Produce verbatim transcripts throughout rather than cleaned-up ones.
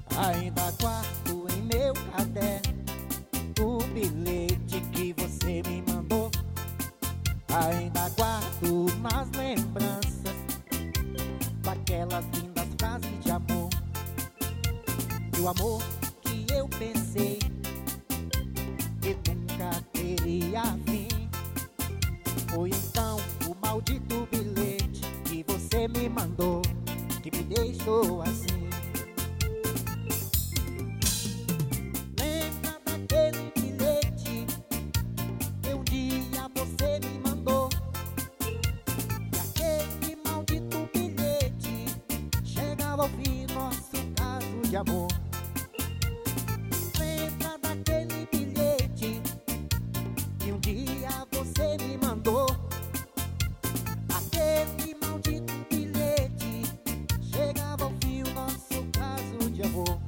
Ainda guardo em meu caderno o bilhete que você me mandou. Ainda guardo nas lembranças daquelas lindas frases de amor. E o amor que eu pensei que nunca teria fim, foi então o maldito bilhete que você me mandou, que me deixou assim. Lembra daquele bilhete que um dia você me mandou? E aquele maldito bilhete chegava ao fim nosso caso de amor. Lembra daquele bilhete que um dia você me mandou? Aquele maldito bilhete chegava ao fim o nosso caso de amor.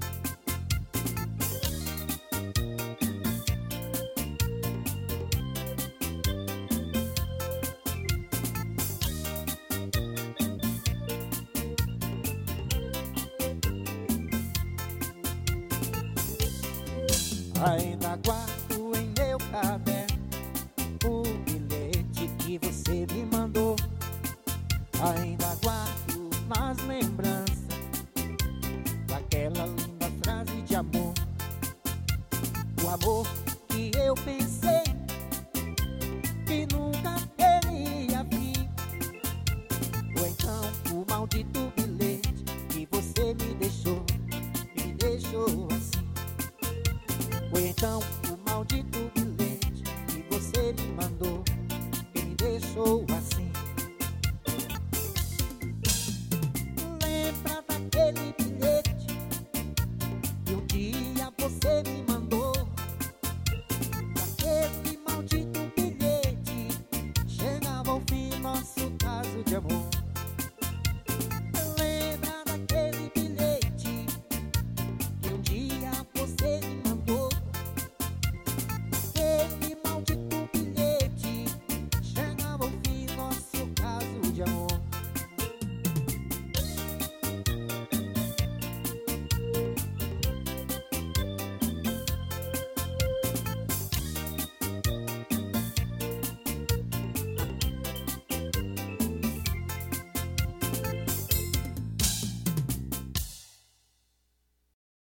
Ainda guardo em meu caderno o bilhete que você me mandou. Ainda guardo nas lembranças daquela linda frase de amor. O amor que eu pensei que nunca teria fim, ou então o maldito bilhete que você me deixou, me deixou assim. Ou então o maldito